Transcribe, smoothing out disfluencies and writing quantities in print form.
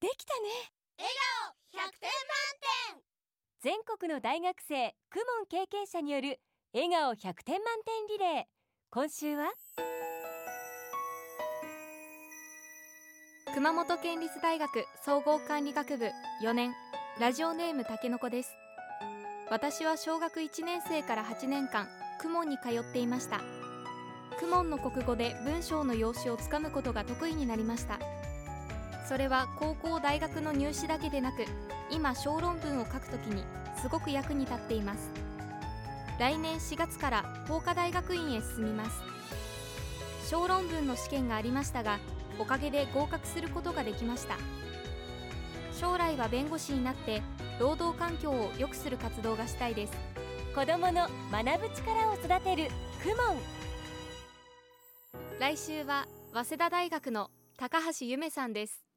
できたね。 笑顔100点満点。 全国の大学生公文経験者による笑顔100点満点リレー。今週は熊本県立大学総合管理学部4年、ラジオネームたけのこです。私は小学1年生から8年間公文に通っていました。公文の国語で文章の用紙をつかむことが得意になりました。それは高校大学の入試だけでなく、今小論文を書くときにすごく役に立っています。来年4月から法科大学院へ進みます。小論文の試験がありましたが、おかげで合格することができました。将来は弁護士になって労働環境を良くする活動がしたいです。 子どもの学ぶ力を育てる公文。 来週は早稲田大学の高橋ゆめさんです。